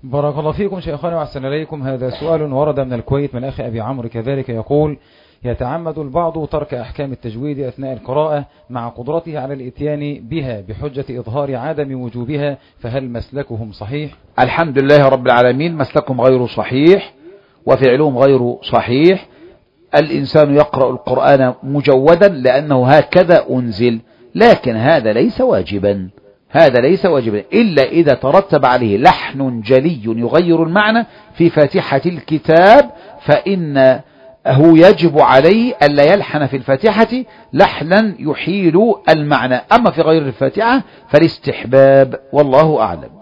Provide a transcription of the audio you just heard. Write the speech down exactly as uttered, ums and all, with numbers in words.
بارك الله فيكم شيخنا وأحسن إليكم. هذا سؤال ورد من الكويت من أخي أبي عمرو كذلك، يقول: يتعمد البعض ترك أحكام التجويد أثناء القراءة مع قدرته على الإتيان بها بحجة إظهار عدم وجوبها، فهل مسلكهم صحيح؟ الحمد لله رب العالمين، مسلكهم غير صحيح وفعلهم غير صحيح. الإنسان يقرأ القرآن مجودا لأنه هكذا أنزل، لكن هذا ليس واجبا، هذا ليس واجبا إلا إذا ترتب عليه لحن جلي يغير المعنى في فاتحة الكتاب، فإنه يجب عليه ألا يلحن في الفاتحة لحنا يحيل المعنى. أما في غير الفاتحة فالاستحباب، والله أعلم.